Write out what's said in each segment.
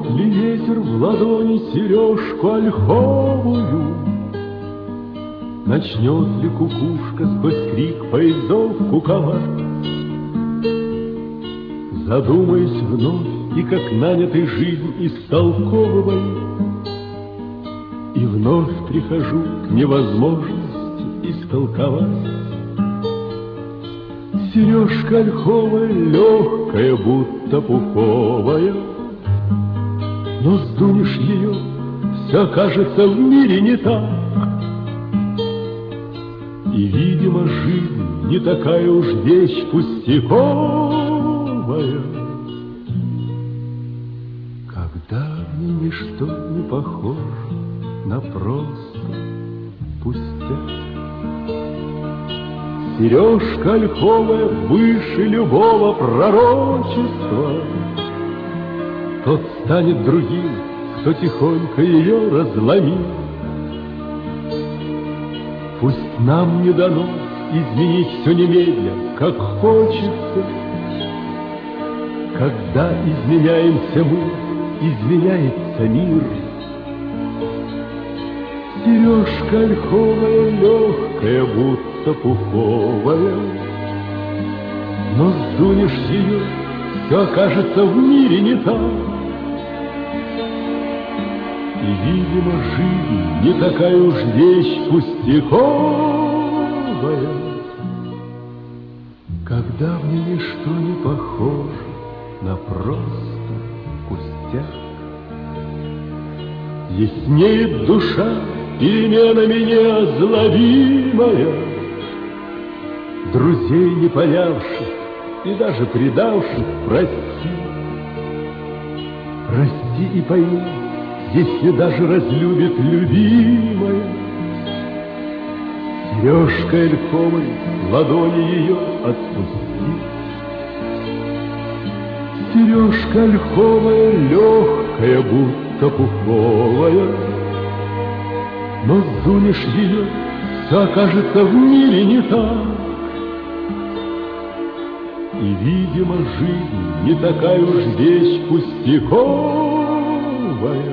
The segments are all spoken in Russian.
ли ветер в ладони сережку ольховую? Начнет ли кукушка сквозь крик поездов куковать? Задумаюсь вновь и как нанятый жизнь истолковываю, и вновь прихожу к невозможности истолковать. Сережка ольховая, легкая, будто пуховая, но сдунешь ее, все кажется в мире не так. И, видимо, жизнь не такая уж вещь пустяковая, когда мне ничто не похоже на просто пустяк. Сережка ольховая выше любого пророчества, тот станет другим, кто тихонько ее разломил. Пусть нам не дано изменить все немедля, как хочется. Когда изменяемся мы, изменяется мир. Сережка ольховая, легкая, будто пуховая, но сдунешь ее, все окажется в мире не так. И, видимо, жизнь не такая уж вещь пустяковая, когда в ней ничто не похоже на просто пустяк. Яснеет душа переменами неозловимая, друзей не понявших и даже предавших прости. Прости и пойми, если даже разлюбит любимая. Сережкой ольховой ладони ее отпусти. Сережка ольховая, легкая, будто пуховая, но сдунешь ее, все окажется в мире не так. И, видимо, жизнь не такая уж вещь пустяковая,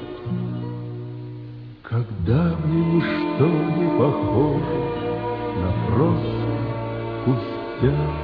когда мне ничто не похоже на просто пустяк.